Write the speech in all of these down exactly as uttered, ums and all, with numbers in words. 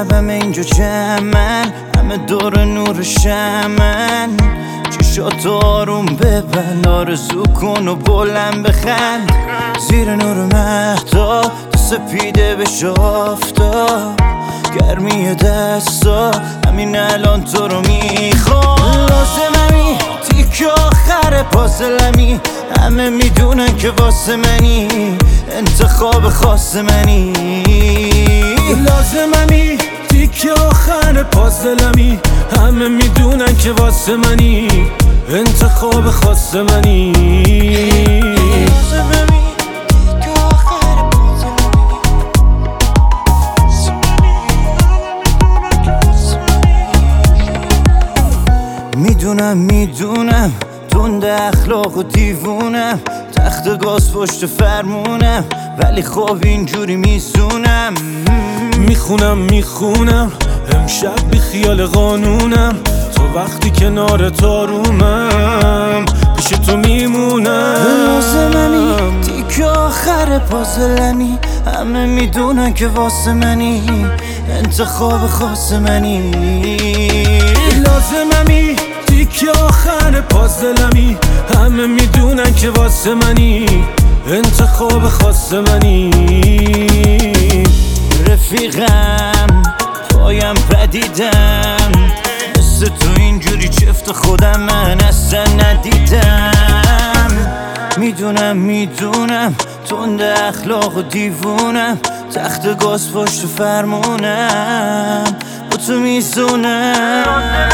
شبم اینجا جمعن، همه دور نور شمن. چشاتو آروم ببند، آرزو کن و بلند بخند. زیر نور مهتاب تو سپیده بش آفتاب، گرمی دستا همین الان تو رو میخوام. لازممی تیک آخر پازلمی، همه میدونن که واسه منی، انتخاب خاص منی. لازممی تیک آخر پازلمی، همه میدونن که واسه منی، انتخاب خاص منی. میدونم میدونم تند اخلاق و دیوونم، تخت گاز پشت فرمونم، ولی خب اینجوری میزونم. میخونم میخونم امشب بی خیال قانونم، تو وقتی کنار تارومم پیش تو میمونم. لازممی تیک آخر پازلمی، همه میدونن که واسه منی، انتخاب خاص منی. لازممی تیک آخر پازلمی، همه میدونن که واسه منی، انتخاب خاص منی. رفیقم پایم پدیدم، مثل تو اینجوری چفت خودم من اصلا ندیدم. میدونم میدونم تند اخلاق و دیوونم، تخت گاز پشت فرمونم، با تو میزونم.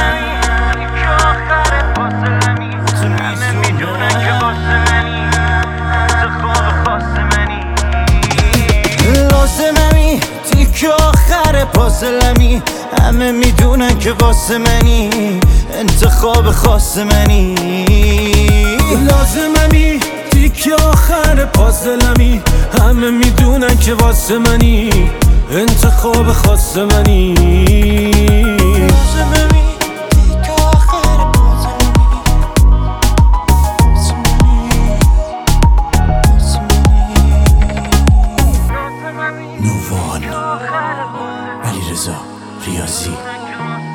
لازممی تیک آخر پازلمی، همه میدونن که واسه منی، انتخاب خاص منی. لازممی تیک آخر پازلمی، همه میدونن که واسه منی، انتخاب خاص منی. نووان علیرضا ریاضی.